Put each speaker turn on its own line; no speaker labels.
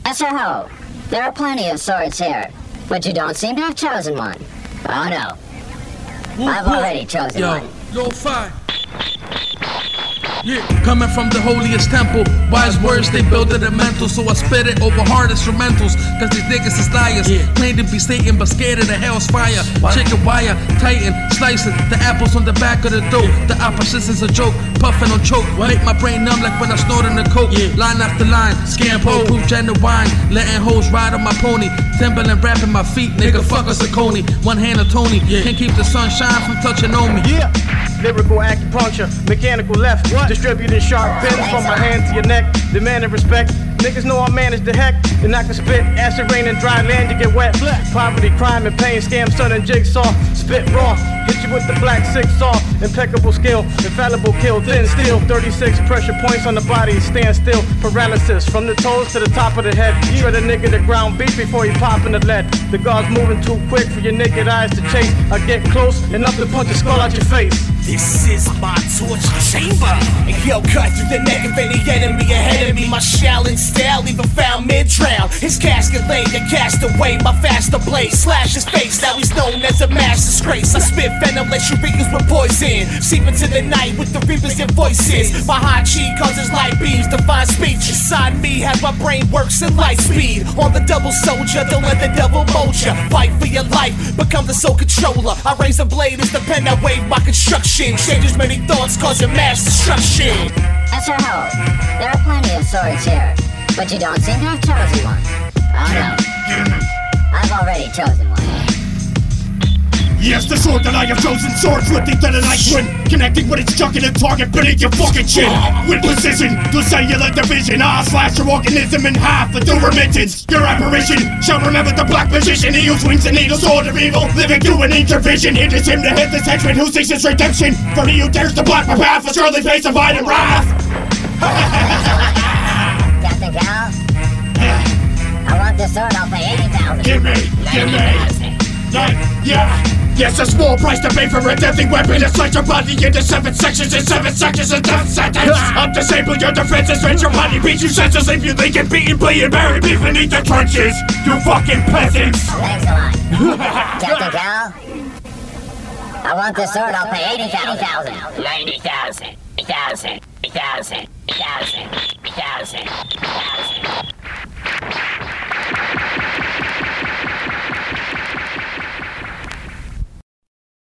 SRO, there are plenty of swords here, but you don't seem to have chosen one. Oh no. I've already chosen one.
Lo-fi. Yeah, coming from the holiest temple, wise words they build it in mental, so I spit it over hard instrumentals, cause these niggas is liars, claim to be Satan but scared of the hell's fire. Chicken wire, tighten, slicing, the apples on the back of the dope, the opposition's a joke, puffing on choke, make my brain numb like when I snort in the coke, line after line, scam pole, proof genuine, letting hoes ride on my pony, Timberland rapping my feet, nigga fuck a Saucony, one hand of Tony, can't keep the sunshine from touching on me.
Lyrical acupuncture, mechanical left, distributing sharp pins from my hand to your neck, demanding respect. Niggas know I manage the heck, and I can spit acid rain and dry land, you get wet. Poverty, crime, and pain, scam, son, and jigsaw. Spit raw, hit you with the black six saw. Impeccable skill, infallible kill, thin steel. 36 pressure points on the body, stand still. Paralysis from the toes to the top of the head. Shred a nigga to ground beef before he pop in the lead. The guard's moving too quick for your naked eyes to chase. I get close enough to punch a skull out your face.
This is my torture chamber. And he'll cut through the neck of any enemy ahead of me. My shallon style even found mid-drown. His casket laid and cast away. My faster blade slash his face. Now he's known as a mass disgrace. I spit venom, let you reapers with poison. Seep into the night with the reapers and voices. My hot chi causes light beams, divine speech. Inside me, how my brain works at light speed. On the double soldier, don't let the devil mold ya. Fight for your life, become the sole controller. I raise a blade as the pen I wave my construction. Changes many thoughts, causing mass destruction.
SRO, there are plenty of swords here, but you don't seem to have chosen one. Oh no. I've already chosen one.
Yes, the sword that I have chosen, swords with the detonite twin, connecting with its jugular target beneath your fucking chin. With precision, the cellular division, I'll slash your organism in half with the remittance. Your apparition shall remember the black position. He who swings the needle sword of evil, living through an intervision. It is him to hit this henchman who seeks his redemption. For he who dares to block my path will surely face a violent wrath.
Captain Cal, I want this sword, I'll pay 80,000.
Give me. Yeah. Yes, a small price to pay for a deadly weapon. To slice your body into 7 sections and 7 sections of death sentence. I'll disable your defenses, rent your body, beat you senseless, leave you leaking, beaten, bleeding, bury me beneath the trenches. You fucking peasants.
Thanks a lot. Captain Cal, I want this sword, I'll pay 80,000.
90,000. 1,000. 1,000. 1,000. 1,000. 1,000.